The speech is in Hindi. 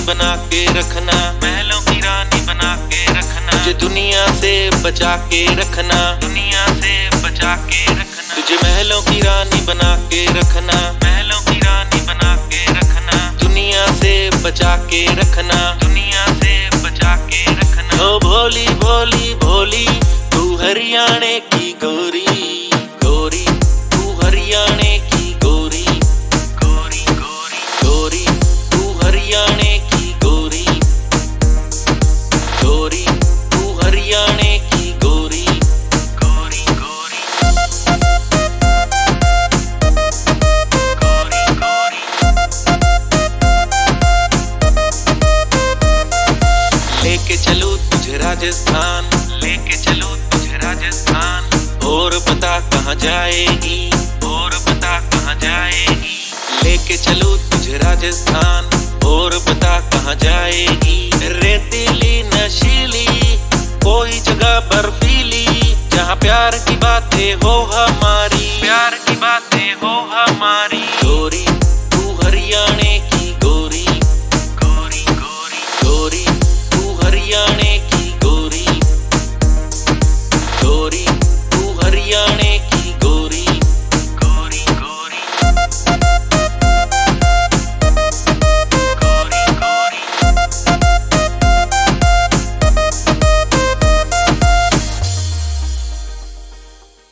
बना के रखना, महलों की रानी बना के रखना, तुझे दुनिया से बचा के रखना, दुनिया से बचा के रखना, तुझे महलों की रानी बना के रखना, महलों की रानी बना के रखना, दुनिया से बचा के रखना, दुनिया से बचा के रखना। ओ भोली भोली भोली तू हरियाणे की गोरी, गोरी तू हरियाणे की गोरी, गोरी गोरी गोरी तू हरियाणे की गोरी, गोरी तू हरियाणे की गोरी, गोरी गोरी गोरी गोरी। लेके चलूं तुझे राजस्थान, लेके चलूं तुझे राजस्थान, और बता कहाँ जाएगी, और बता कहाँ जाएगी। लेके चलूं तुझे राजस्थान, और बता कहाँ जाएगी। रेतीली नशीली कोई जगह बर्फीली, जहाँ प्यार की बात